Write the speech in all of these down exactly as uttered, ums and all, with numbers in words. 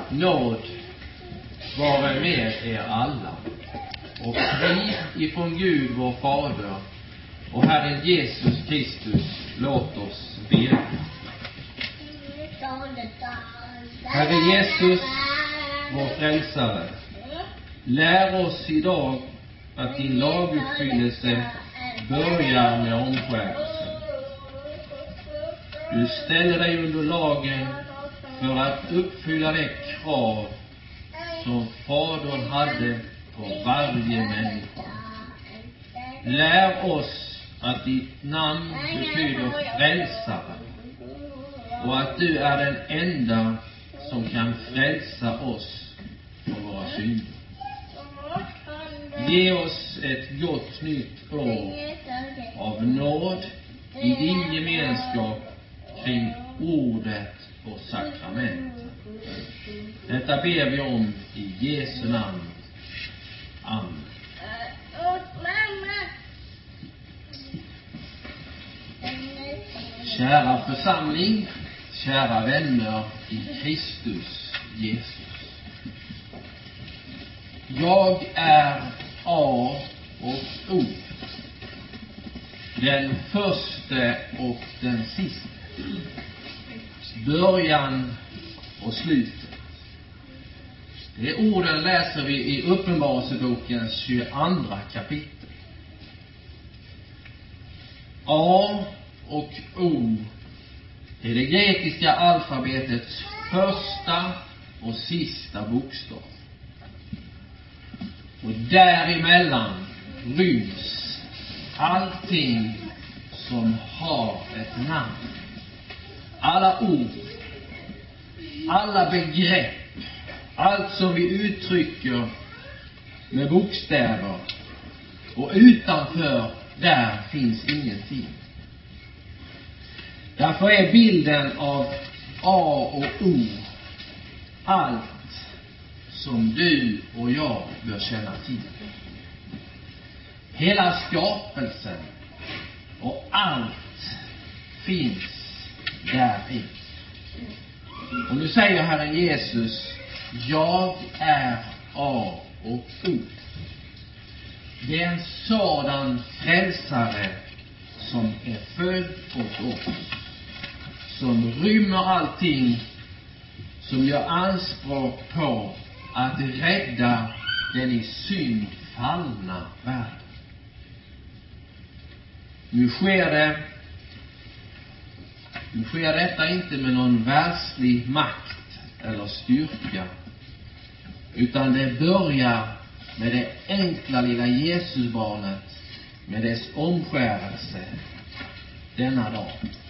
nåd vare med er alla, och frid ifrån Gud vår Fader och Herren Jesus Kristus. Låt oss be. Herre Jesus, vår frälsare, lär oss idag att din laguppfyllelse börjar med omskärelsen. Du ställer dig under lagen för att uppfylla det krav som Fadern hade på varje människa. Lär oss att ditt namn betyder frälsare och att du är den enda som kan frälsa oss från våra synder. Ge oss ett gott nytt år av nåd i din gemenskap kring ordet och sakramenten. Detta ber vi om i Jesu namn. Amen. Kära församling, kära vänner i Kristus Jesus. Jag är A och O, den första och den sista, början och slutet. De orden läser vi i Uppenbarelsebokens tjugoandra kapitel. A och O är det grekiska alfabetets första och sista bokstav. Och däremellan ryms allting som har ett namn. Alla ord, alla begrepp, allt som vi uttrycker med bokstäver, och utanför där finns ingenting. Därför är bilden av A och O allt som du och jag bör känna till. Hela skapelsen och allt finns där i. Och nu säger Herren Jesus: jag är A och O. Det är en sådan frälsare som är född åt oss, som rymmer allting, som gör anspråk på att rädda den i synd fallna världen. Nu sker det nu sker detta inte med någon världslig makt eller styrka, utan det börjar med det enkla lilla Jesusbarnet, med dess omskärelse denna dag.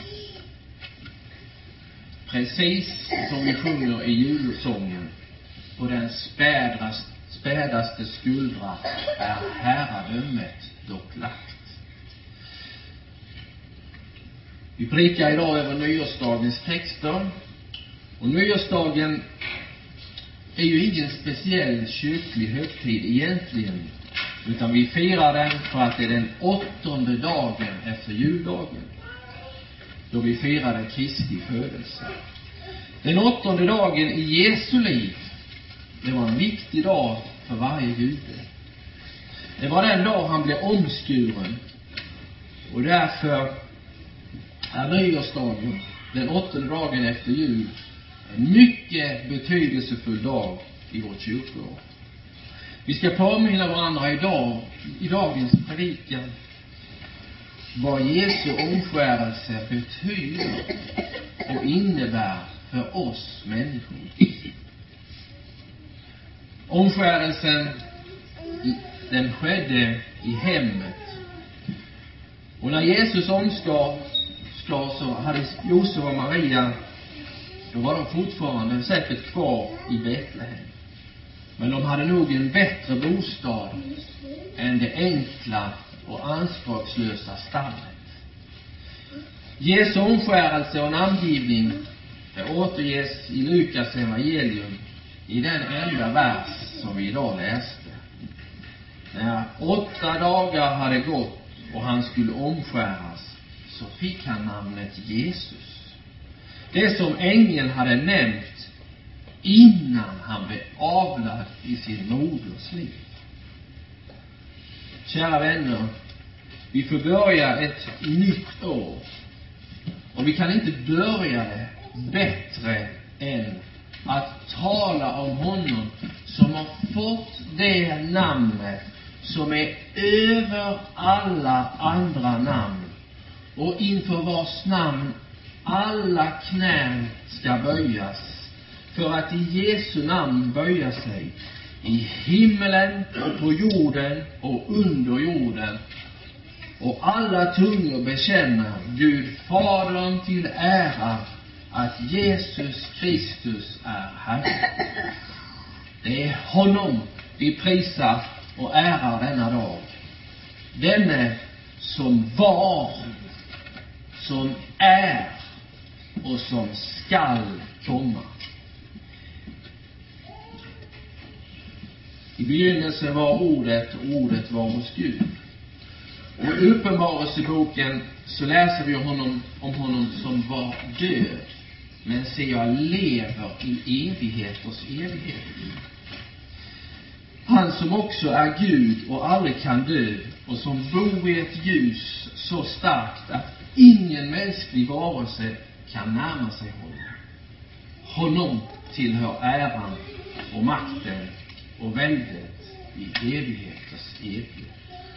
Precis som vi sjunger i julsången: på den spädast, spädaste skuldra är herradömet dock lagt. Vi prickar idag över nyårsdagens texter. Och nyårsdagen är ju ingen speciell kyrklig högtid egentligen, utan vi firar den för att det är den åttonde dagen efter juldagen, då vi firade Kristi födelse. Den åttonde dagen i Jesu liv, det var en viktig dag för varje jude. Det var den dag han blev omskuren, och därför är nyårsdagen, den åttonde dagen efter jul, en mycket betydelsefull dag i vårt kyrkoår. Vi ska påminna varandra idag, i dagens predikan, vad Jesu omskärelse betyder och innebär för oss människor. Omskärelsen, den skedde i hemmet. Och när Jesus omskar så hade Josef och Maria, då var de fortfarande säkert kvar i Betlehem. Men de hade nog en bättre bostad än det enkla och anspråkslösa stallet. Jesu omskärelse och namngivning, det återges i Lukas evangelium i den enda vers som vi idag läste. När åtta dagar hade gått och han skulle omskäras, så fick han namnet Jesus. Det som ängeln hade nämnt innan han blev avlad i sin moders liv. Kära vänner, vi får börja ett nytt år. Och vi kan inte börja det bättre än att tala om honom som har fått det namnet som är över alla andra namn, och inför vars namn alla knän ska böjas, för att i Jesu namn böja sig i himmelen och på jorden och under jorden, och alla tungor bekänner Gud Fadern till ära att Jesus Kristus är Herre. Det är honom vi prisar och ärar denna dag. Denne som var, som är och som skall komma. I begynnelsen var ordet, och ordet var hos Gud. Och i Uppenbarelseboken så läser vi om honom, om honom som var död, men se, jag lever i evigheters evighet. Han som också är Gud och aldrig kan dö, och som bor i ett ljus så starkt att ingen mänsklig varelse kan närma sig honom. Honom tillhör äran och makten och väldet i evigheters evighet.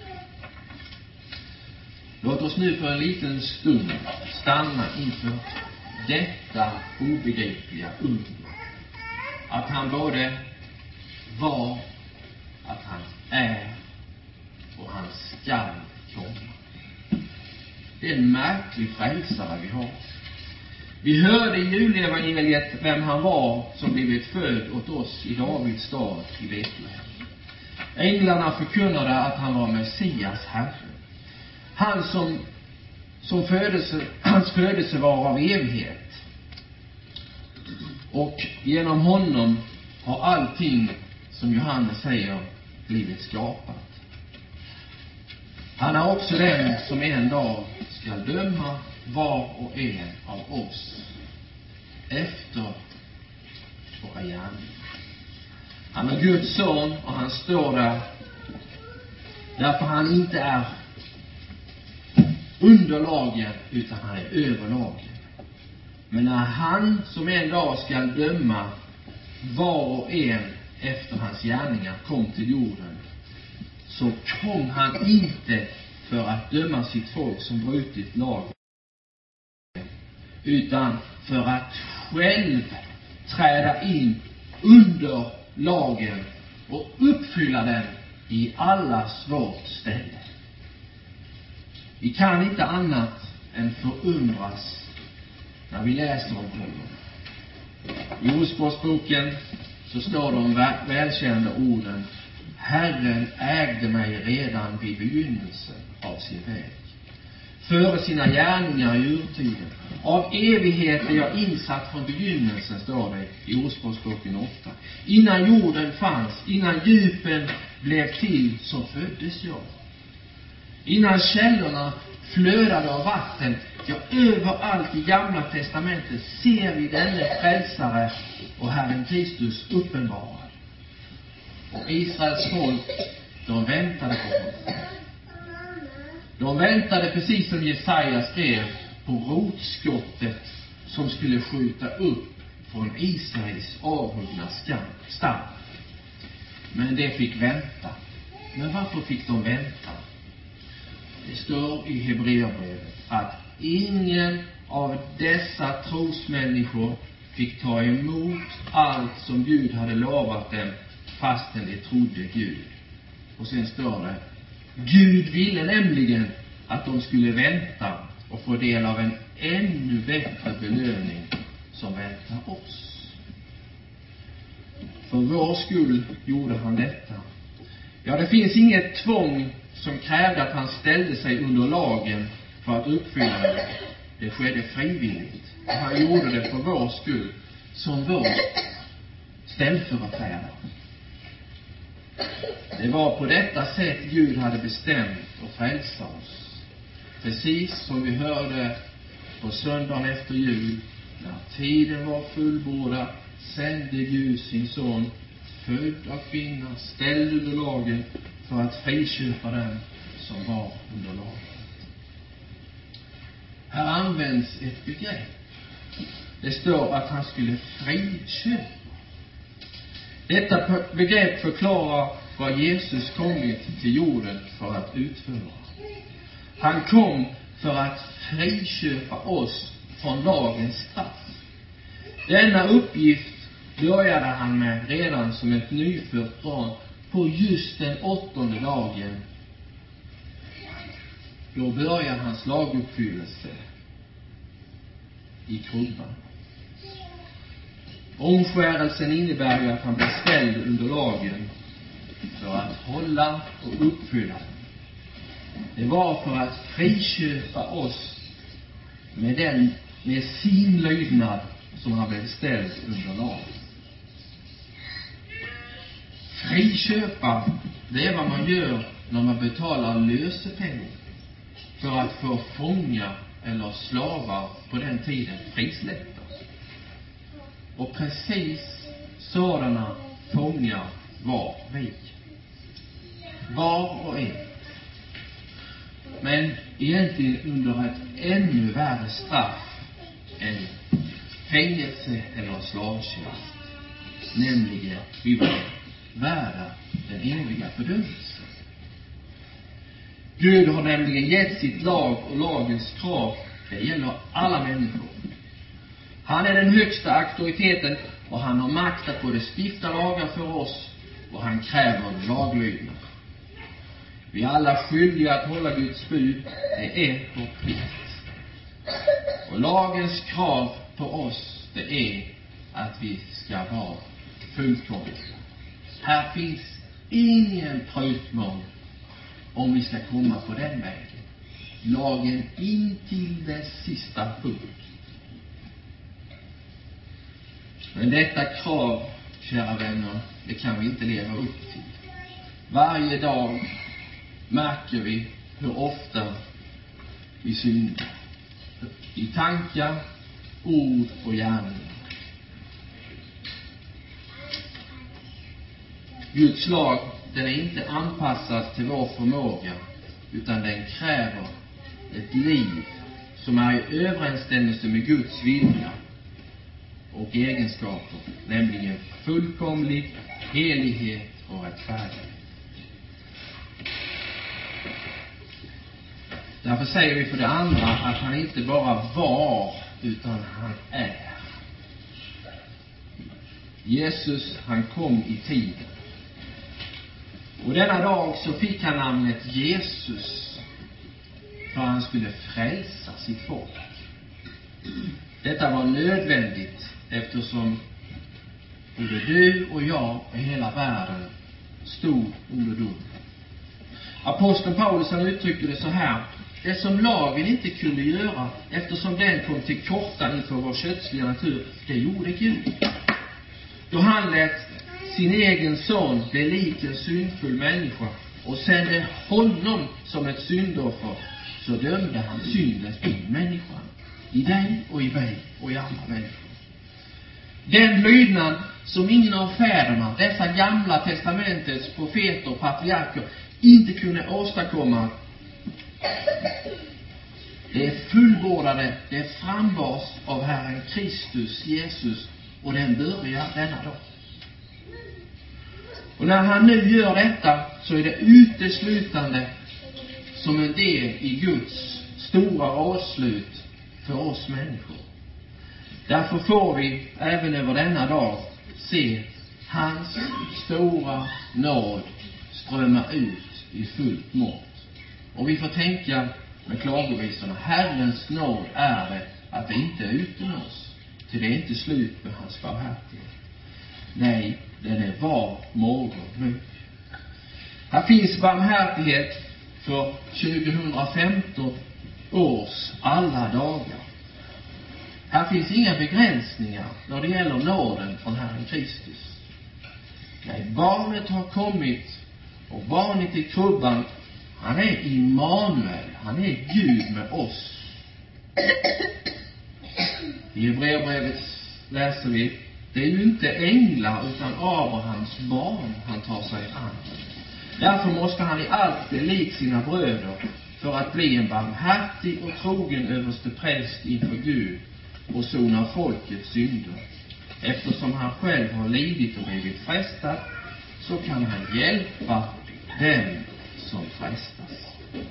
Låt oss nu för en liten stund stanna inför detta obegripliga under. Att han både var, att han är och han skall komma. Det är en märklig frälsare vi har. Vi hörde i julevangeliet vem han var som blivit född åt oss i Davids stad i Betlehem. Änglarna förkunnade att han var Messias, Herre. Han som, som födelse, hans födelse var av evighet. Och genom honom har allting, som Johannes säger, blivit skapat. Han är också den som en dag ska döma var och en av oss efter våra gärningar. Han är Guds son, och han står där därför han inte är under lagen, utan han är över lagen. Men när han som en dag ska döma var och en efter hans gärningar kom till jorden, så kom han inte för att döma sitt folk som brutit lagen, utan för att själv träda in under lagen och uppfylla den i allas vårt ställe. Vi kan inte annat än förundras när vi läser om honom. I Ordspråksboken så står de välkända orden: Herren ägde mig redan vid begynnelsen av sin väg, före sina gärningar i urtiden. Av evighet är jag insatt från begynnelsen, står det i Ordspråksboken åtta. Innan jorden fanns, innan djupen blev till, så föddes jag. Innan källorna flödade av vatten, ja, överallt i Gamla testamentet ser vi denne frälsare och Herren Kristus uppenbarad. Och Israels folk, de väntade på honom. De väntade, precis som Jesaja skrev, på rotskottet som skulle skjuta upp från Israels avhuggna stam. Men det fick vänta. Men varför fick de vänta? Det står i Hebreerbrevet att ingen av dessa trosmänniskor fick ta emot allt som Gud hade lovat dem, fastän de trodde Gud. Och sen står det: Gud ville nämligen att de skulle vänta och få del av en ännu bättre belöning som väntar oss. För vår skull gjorde han detta. Ja, det finns inget tvång som krävde att han ställde sig under lagen för att uppfylla det. Det skedde frivilligt. Och han gjorde det för vår skull, som vår ställföreträdare. Det var på detta sätt Gud hade bestämt att frälsa oss. Precis som vi hörde på söndagen efter jul, när tiden var fullbordad, sände Gud sin son, född av kvinna, ställd under lagen, för att friköpa den som var under lagen. Här används ett begrepp. Det står att han skulle friköpa. Detta begrepp förklarar vad Jesus kommit till jorden för att utföra. Han kom för att friköpa oss från lagens straff. Denna uppgift började han med redan som ett nyfött barn på just den åttonde dagen. Då börjar hans laguppfyllelse i krubban. Omskärelsen innebär ju att han blir ställd under lagen för att hålla och uppfylla. Det var för att friköpa oss med den, med sin lydnad som han blev ställd under lagen. Friköpa, det är vad man gör när man betalar lösepengar för att få fångar eller slavar på den tiden frisläppta. Och precis sådana fångar var vi. Var och en. Men egentligen under ett ännu värre straff än fängelse eller slavtjänst. Nämligen vi var värda den eviga fördömelsen. Gud har nämligen gett sitt lag och lagens krav. Det gäller alla människor. Han är den högsta auktoriteten och han har makt att både stifta lagar för oss och han kräver laglydnad. Vi är alla skyldiga att hålla Guds bud. Det är vår plikt. Och lagens krav på oss, det är att vi ska vara fullkomliga. Här finns ingen prutmål om vi ska komma på den vägen. Lagen in till dess sista punkt. Men detta krav, kära vänner, det kan vi inte leva upp till. Varje dag märker vi hur ofta vi syndar. I tankar, ord och gärningar. Guds lag, den är inte anpassad till vår förmåga, utan den kräver ett liv som är i överensstämmelse med Guds vilja och egenskaper, nämligen fullkomlig helighet och rättfärdighet. Därför säger vi för det andra att han inte bara var, utan han är. Jesus, han kom i tiden. Och denna dag så fick han namnet Jesus för han skulle frälsa sitt folk. Detta var nödvändigt eftersom både du och jag och hela världen stod under dom. Aposteln Paulus, han uttryckte det så här: det som lagen inte kunde göra eftersom den kom till korta inför vår kötsliga natur, det gjorde Gud. Då han lät sin egen son bli lik en syndfull människa och sände honom som ett syndoffer, så dömde han synden i människan, i dig och i mig och i alla människor. Den lydnad som ingen av fäderna, dessa gamla testamentets profeter och patriarker, inte kunde åstadkomma, det är fullbordade, det är frambars av Herren Kristus Jesus, och den börjar denna dag. Och när han nu gör detta så är det uteslutande som en del i Guds stora rådslut för oss människor. Därför får vi även över denna dag se hans stora nåd strömma ut i fullt mått. Och vi får tänka med klagovisorna: Herrens nåd är det att det inte är utan oss, till det är inte slut med hans barmhärtighet. Nej, den är var morgon nu. Här finns barmhärtighet för tjugohundrafemton års alla dagar. Här finns inga begränsningar när det gäller nåden från Herren Kristus. Nej, barnet har kommit, och barnet i krubban, han är Immanuel, han är Gud med oss. I Hebreerbrevet läser vi: Det är ju inte änglar utan Abrahams barn han tar sig an. Därför måste han i allt bli lik sina bröder för att bli en barmhärtig och trogen överste präst inför Gud och sona folkets synder. Eftersom han själv har lidit och blivit frestad, så kan han hjälpa dem som frestas.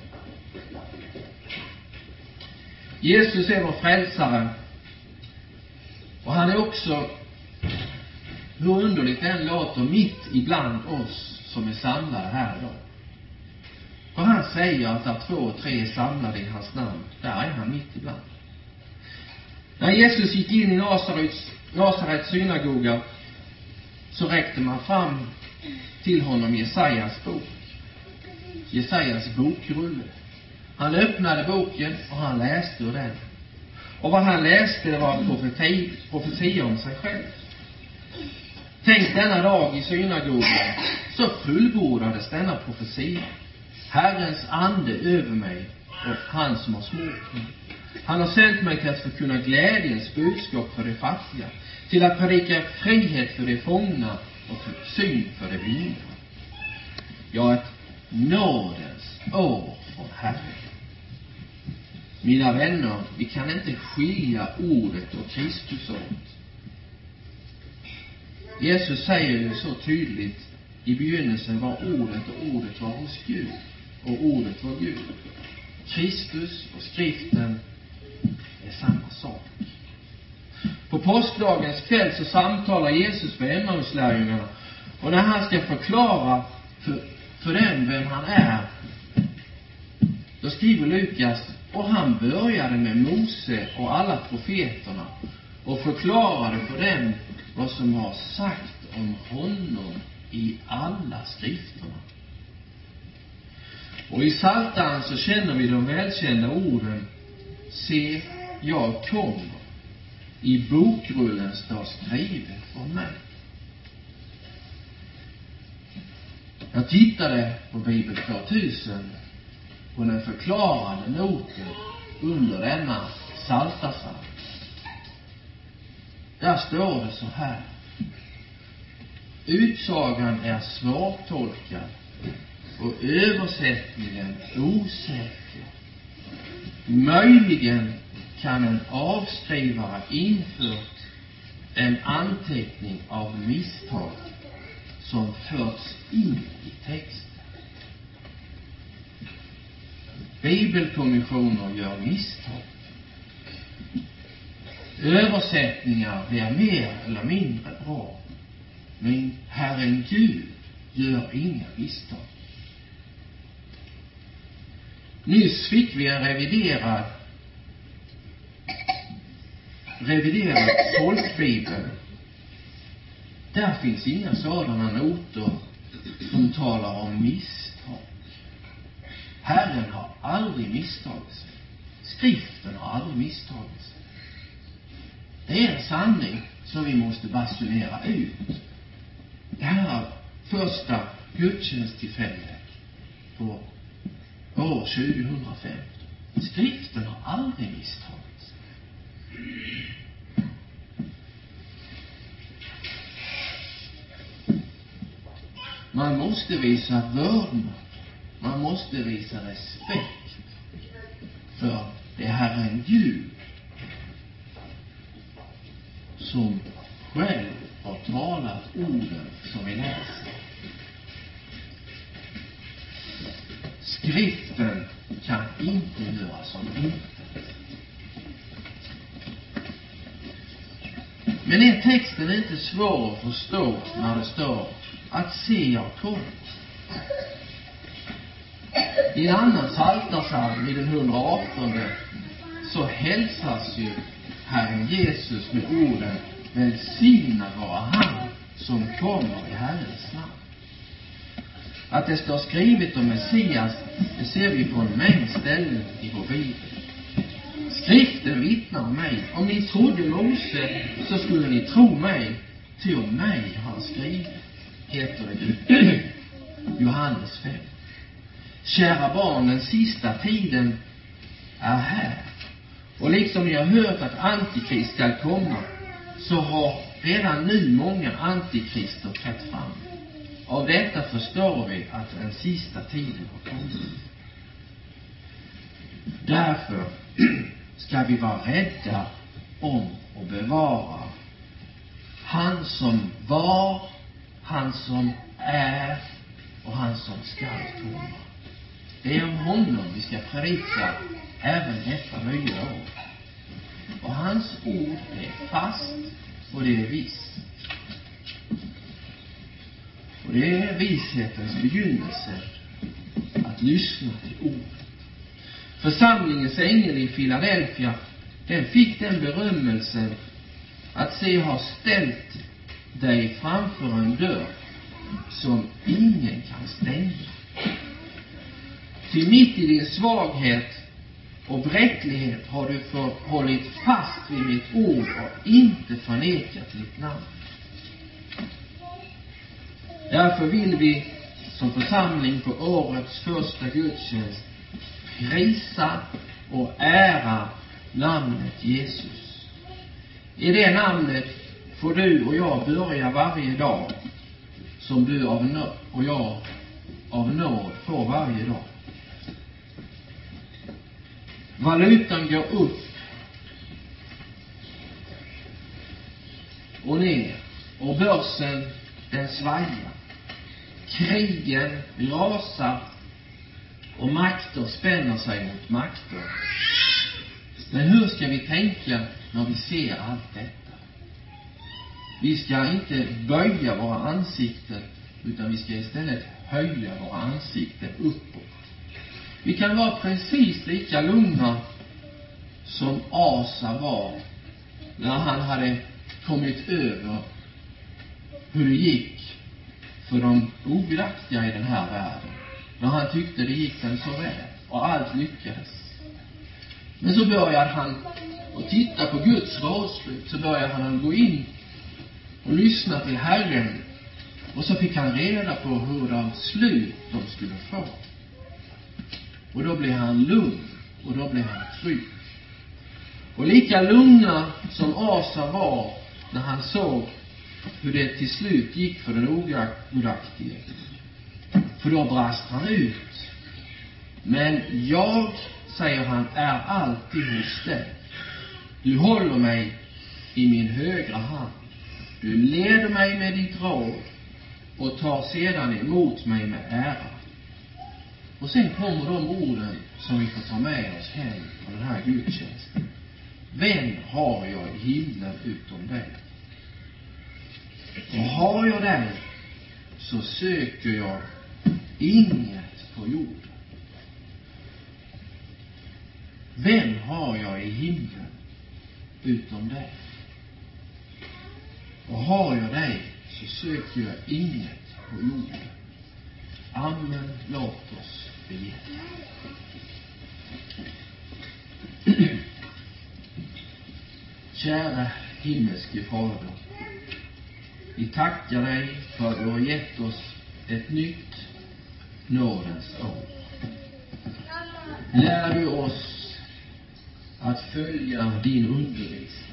Jesus är vår frälsare, och han är också, hur underligt den låter, mitt ibland oss som är samlade här idag. För han säger att där två och tre är samlade i hans namn, där är han mitt ibland. När Jesus gick in i Nazarets, Nazarets synagoga, så räckte man fram till honom Jesajas bok. Jesajas bokrulle. Han öppnade boken och han läste ur den. Och vad han läste, det var en profeti, profetia om sig själv. Tänk, denna dag i synagogan så fullbordades denna profetia. Herrens ande över mig och han som har smort mig. Han har sänt mig till att förkunna glädjens budskap för de fattiga, till att predika frihet för de fångna och för syn för de blinda. Ja, ett nådens år från Herren. Mina vänner, vi kan inte skilja ordet och Kristus åt. Jesus säger ju så tydligt, i begynnelsen var ordet och ordet var hos Gud och ordet var Gud. Kristus och skriften är samma sak. På påskdagens kväll så samtalar Jesus med Emmauslärjungarna, och när han ska förklara för, för dem vem han är, då skriver Lukas: och han började med Mose och alla profeterna och förklarade för dem vad som har sagt om honom i alla skrifterna. Och i Psaltaren så känner vi de välkända orden: se, jag kommer. I bokrullen står skrivet om mig. Jag tittade på Bibel tvåtusen på den förklarande noten under denna Psaltarpsalm. Där står det så här: utsagan är svårtolkad och översättningen osäker. Möjligen kan en avskrivare infört en anteckning av misstag som förts in i texten. Bibelkommissioner gör misstag. Översättningar blir mer eller mindre bra. Men Herren Gud gör inga misstag. Nyss fick vi en reviderad reviderad folkbibel. Där finns inga sådana noter som talar om misstag. Herren har aldrig misstagit sig. Skriften har aldrig misstagit sig. Det är en sanning som vi måste basunera ut. Det här första gudstjänsttillfället på år tjugohundrafem. Skriften har aldrig misstagit sig. Man måste visa vördnad. Man måste visa respekt för det Herren Gud som själv har talat orden som vi läser. Skriften kan inte göra som intet. Men är texten inte svår att förstå när det står att se jag kommer? I en annan psaltarpsalm, i den hundraartonde, så hälsas ju Herren Jesus med orden: välsignad vara han som kommer i Herrens namn. Att det står skrivet om Messias, det ser vi på en mängd ställen i vår Bibel. Skriften vittnar om mig. Om ni trodde Mose, så skulle ni tro mig. Ty om mig har han skrivit, heter det i Johannes fem. Kära barn, den sista tiden är här. Och liksom ni har hört att Antikrist ska komma, så har redan nu många antikrister trätt fram. Av detta förstår vi att den sista tiden har kommit. Därför ska vi vara rädda om och bevara han som var, han som är och han som ska komma. Det är om honom vi ska predika även detta nya år. Och hans ord är fast och det är visst. Och det är vishetens begynnelse att lyssna till ord. Församlingens ängel i Philadelphia, den fick den berömmelsen att se ha ställt dig framför en dörr som ingen kan stänga. Till mitt i din svaghet och bräcklighet har du förhållit fast vid mitt ord och inte förnekat mitt namn. Därför vill vi som församling på årets första gudstjänst prisa och ära namnet Jesus. I det namnet får du och jag börja varje dag som du av nåd och jag av nåd får varje dag. Valutan går upp och ner och börsen den svajar. Krigen rasar och makter spänner sig mot makter. Men hur ska vi tänka när vi ser allt detta? Vi ska inte böja våra ansikten, utan vi ska istället höja våra ansikten uppåt. Vi kan vara precis lika lugna som Asa var när han hade kommit över hur det gick för de ogudaktiga i den här världen. När han tyckte det gick den så väl och allt lyckades. Men så började han att titta på Guds rådslut. Så började han gå in och lyssna till Herren. Och så fick han reda på hur de slut de skulle få. Och då blev han lugn och då blev han trygg. Och lika lugna som Asa var när han såg hur det till slut gick för den ogudaktige. För då brast han ut. Men jag, säger han, är alltid hos dig. Du håller mig i min högra hand. Du leder mig med ditt råd och tar sedan emot mig med ära. Och sen kommer de orden som vi får ta med oss hem på den här gudstjänsten. Vem har jag i himlen utom dig? Och har jag dig, så söker jag inget på jorden. Vem har jag i himlen utom dig? Och har jag dig, så söker jag inget på jorden. Amen, låt oss be. Kära himmelske Fader, vi tackar dig för att du har gett oss ett nytt nådens år. Lär du oss att följa din undervisning,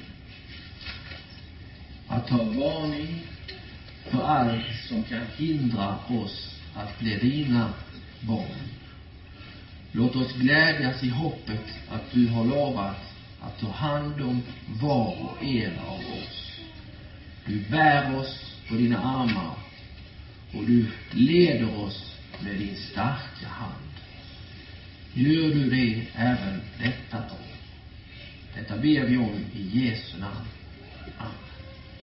att ta varning för allt som kan hindra oss att bli dina barn. Låt oss glädjas i hoppet att du har lovat att ta hand om var och en av oss. Du bär oss på dina armar och du leder oss med din starka hand. Gör du det även detta år. Detta ber vi om i Jesu namn.